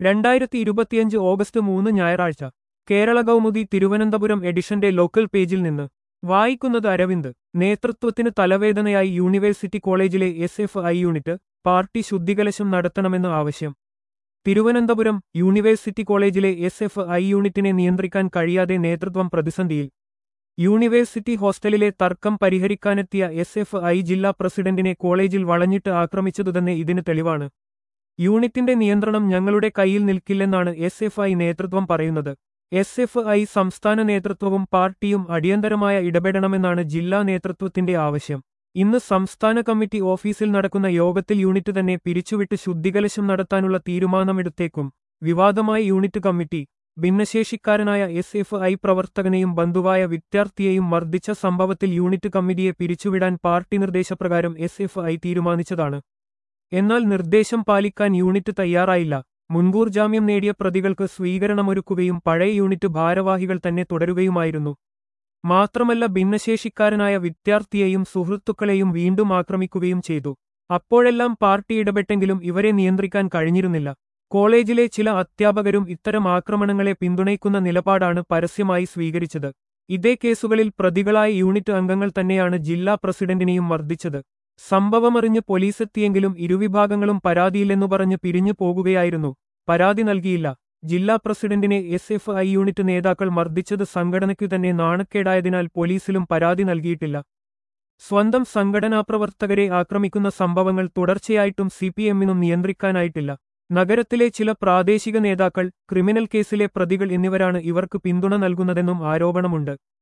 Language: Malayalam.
2025 ഓഗസ്റ്റ് 3 ഞായറാഴ്ച കേരള കൗമുദി തിരുവനന്തപുരം എഡിഷന്റെ ലോക്കൽ പേജിൽ നിന്ന് വായിക്കുന്നത് അരവിന്ദ്. നേതൃത്വത്തിന് തലവേദനയായി യൂണിവേഴ്സിറ്റി കോളേജിലെ SFI യൂണിറ്റ്, പാർട്ടി ശുദ്ധികലശം നടത്തണമെന്ന് ആവശ്യം. തിരുവനന്തപുരം യൂണിവേഴ്സിറ്റി കോളേജിലെ SFI യൂണിറ്റിനെ നിയന്ത്രിക്കാൻ കഴിയാതെ നേതൃത്വം പ്രതിസന്ധിയിൽ. യൂണിവേഴ്സിറ്റി ഹോസ്റ്റലിലെ തർക്കം പരിഹരിക്കാനെത്തിയ SFI ജില്ലാ പ്രസിഡന്റിനെ കോളേജിൽ വളഞ്ഞിട്ട് ആക്രമിച്ചതുതന്നെ ഇതിന് തെളിവാണ്. യൂണിറ്റിന്റെ നിയന്ത്രണം ഞങ്ങളുടെ കയ്യിൽ നിൽക്കില്ലെന്നാണ് SFI നേതൃത്വം പറയുന്നത്. SFI സംസ്ഥാന നേതൃത്വവും പാർട്ടിയും അടിയന്തരമായ ഇടപെടണമെന്നാണ് ജില്ലാ നേതൃത്വത്തിന്റെ ആവശ്യം. ഇന്ന് സംസ്ഥാന കമ്മിറ്റി ഓഫീസിൽ നടക്കുന്ന യോഗത്തിൽ യൂണിറ്റ് തന്നെ പിരിച്ചുവിട്ട് ശുദ്ധികലശം നടത്താനുള്ള തീരുമാനമെടുത്തേക്കും. വിവാദമായ യൂണിറ്റ് കമ്മിറ്റി ഭിന്നശേഷിക്കാരനായ SFI പ്രവർത്തകനെയും ബന്ധുവായ വിദ്യാർത്ഥിയെയും മർദ്ദിച്ച സംഭവത്തിൽ യൂണിറ്റ് കമ്മിറ്റിയെ പിരിച്ചുവിടാൻ പാർട്ടി നിർദ്ദേശപ്രകാരം SFI തീരുമാനിച്ചതാണ്. എന്നാൽ നിർദ്ദേശം പാലിക്കാൻ യൂണിറ്റ് തയ്യാറായില്ല. മുൻകൂർ ജാമ്യം നേടിയ പ്രതികൾക്ക് സ്വീകരണമൊരുക്കുകയും പഴയ യൂണിറ്റ് ഭാരവാഹികൾ തന്നെ തുടരുകയുമായിരുന്നു. മാത്രമല്ല ഭിന്നശേഷിക്കാരനായ വിദ്യാർത്ഥിയെയും സുഹൃത്തുക്കളെയും വീണ്ടും ആക്രമിക്കുകയും ചെയ്തു. അപ്പോഴെല്ലാം പാർട്ടി ഇടപെട്ടെങ്കിലും ഇവരെ നിയന്ത്രിക്കാൻ കഴിഞ്ഞിരുന്നില്ല. കോളേജിലെ ചില അധ്യാപകരും ഇത്തരം ആക്രമണങ്ങളെ പിന്തുണയ്ക്കുന്ന നിലപാടാണ് പരസ്യമായി സ്വീകരിച്ചത്. ഇതേ കേസുകളിൽ പ്രതികളായ യൂണിറ്റ് അംഗങ്ങൾ തന്നെയാണ് ജില്ലാ പ്രസിഡന്റിനെയും മർദ്ദിച്ചത്. സംഭവമറിഞ്ഞ് പോലീസെത്തിയെങ്കിലും ഇരുവിഭാഗങ്ങളും പരാതിയില്ലെന്നു പറഞ്ഞ് പിരിഞ്ഞു പോകുകയായിരുന്നു. പരാതി നൽകിയില്ല. ജില്ലാ പ്രസിഡന്റിനെ SFI യൂണിറ്റ് നേതാക്കൾ മർദ്ദിച്ചത് സംഘടനയ്ക്കു തന്നെ നാണക്കേടായതിനാൽ പോലീസിലും പരാതി നൽകിയിട്ടില്ല. സ്വന്തം സംഘടനാപ്രവർത്തകരെ ആക്രമിക്കുന്ന സംഭവങ്ങൾ തുടർച്ചയായിട്ടും CPM-നും നിയന്ത്രിക്കാനായിട്ടില്ല. നഗരത്തിലെ ചില പ്രാദേശിക നേതാക്കൾ, ക്രിമിനൽ കേസിലെ പ്രതികൾ എന്നിവരാണ് ഇവർക്ക് പിന്തുണ നൽകുന്നതെന്നും ആരോപണമുണ്ട്.